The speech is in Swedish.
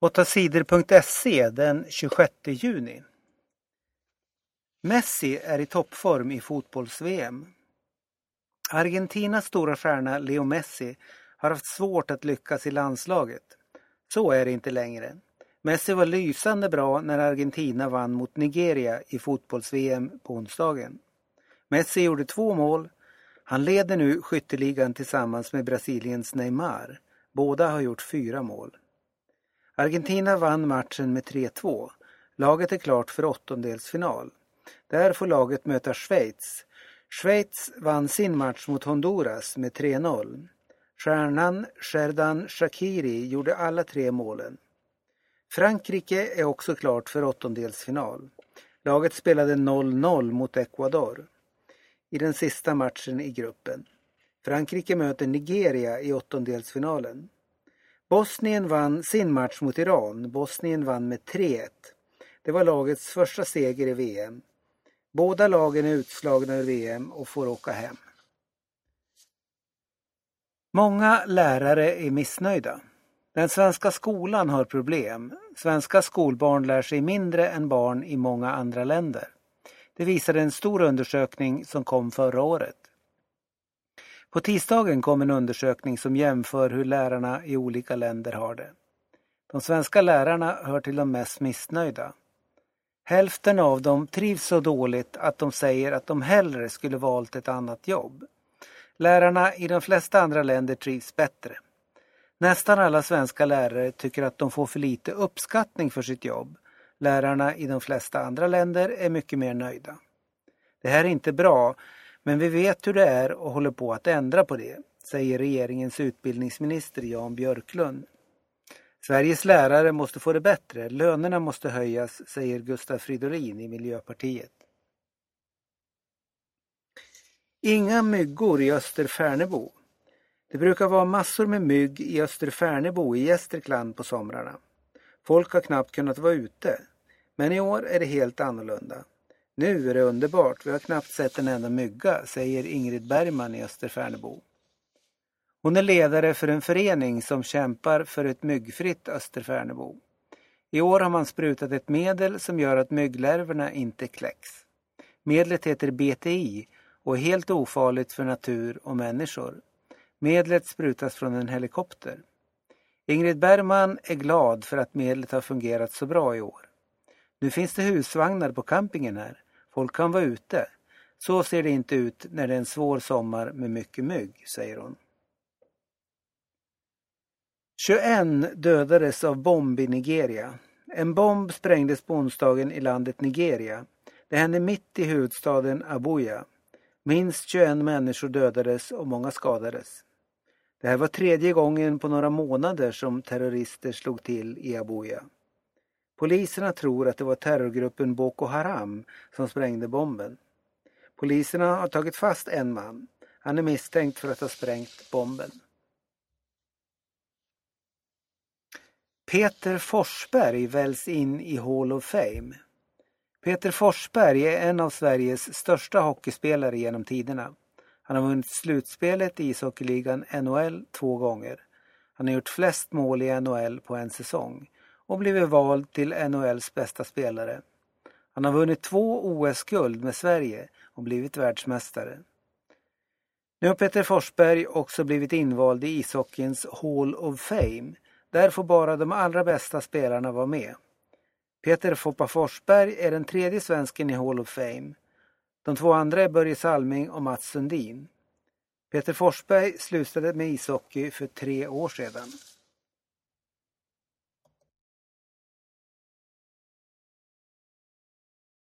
8sidor.se den 26 juni. Messi är i toppform i fotbolls-VM. Argentinas stora stjärna Leo Messi har haft svårt att lyckas i landslaget. Så är det inte längre. Messi var lysande bra när Argentina vann mot Nigeria i fotbolls-VM på onsdagen. Messi gjorde 2 mål. Han leder nu skytteligan tillsammans med Brasiliens Neymar. Båda har gjort 4 mål. Argentina vann matchen med 3-2. Laget är klart för åttondelsfinal. Där får laget möta Schweiz. Schweiz vann sin match mot Honduras med 3-0. Stjärnan Xherdan Shaqiri gjorde alla 3 målen. Frankrike är också klart för åttondelsfinal. Laget spelade 0-0 mot Ecuador i den sista matchen i gruppen. Frankrike möter Nigeria i åttondelsfinalen. Bosnien vann sin match mot Iran. Bosnien vann med 3-1. Det var lagets första seger i VM. Båda lagen är utslagna ur VM och får åka hem. Många lärare är missnöjda. Den svenska skolan har problem. Svenska skolbarn lär sig mindre än barn i många andra länder. Det visade en stor undersökning som kom förra året. På tisdagen kom en undersökning som jämför hur lärarna i olika länder har det. De svenska lärarna hör till de mest missnöjda. Hälften av dem trivs så dåligt att de säger att de hellre skulle valt ett annat jobb. Lärarna i de flesta andra länder trivs bättre. Nästan alla svenska lärare tycker att de får för lite uppskattning för sitt jobb. Lärarna i de flesta andra länder är mycket mer nöjda. Det här är inte bra, men vi vet hur det är och håller på att ändra på det, säger regeringens utbildningsminister Jan Björklund. Sveriges lärare måste få det bättre, lönerna måste höjas, säger Gustav Fridolin i Miljöpartiet. Inga myggor i Österfärnebo. Det brukar vara massor med mygg i Österfärnebo i Gästrikland på somrarna. Folk har knappt kunnat vara ute, men i år är det helt annorlunda. Nu är det underbart, vi har knappt sett en enda mygga, säger Ingrid Bergman i Österfärnebo. Hon är ledare för en förening som kämpar för ett myggfritt Österfärnebo. I år har man sprutat ett medel som gör att mygglarverna inte kläcks. Medlet heter BTI och är helt ofarligt för natur och människor. Medlet sprutas från en helikopter. Ingrid Bergman är glad för att medlet har fungerat så bra i år. Nu finns det husvagnar på campingen här. Folk kan vara ute. Så ser det inte ut när det är en svår sommar med mycket mygg, säger hon. 21 dödades av bomb i Nigeria. En bomb sprängdes på onsdagen i landet Nigeria. Det hände mitt i huvudstaden Abuja. Minst 21 människor dödades och många skadades. Det här var 3:e gången på några månader som terrorister slog till i Abuja. Poliserna tror att det var terrorgruppen Boko Haram som sprängde bomben. Poliserna har tagit fast en man. Han är misstänkt för att ha sprängt bomben. Peter Forsberg väljs in i Hall of Fame. Peter Forsberg är en av Sveriges största hockeyspelare genom tiderna. Han har vunnit slutspelet i ishockeyligan NHL 2 gånger. Han har gjort flest mål i NHL på en säsong och blivit vald till NHLs bästa spelare. Han har vunnit 2 OS-guld med Sverige och blivit världsmästare. Nu har Peter Forsberg också blivit invald i ishockeyns Hall of Fame. Där får bara de allra bästa spelarna vara med. Peter Foppa Forsberg är den 3:e svensken i Hall of Fame. De 2 andra är Börje Salming och Mats Sundin. Peter Forsberg slutade med ishockey för 3 år sedan.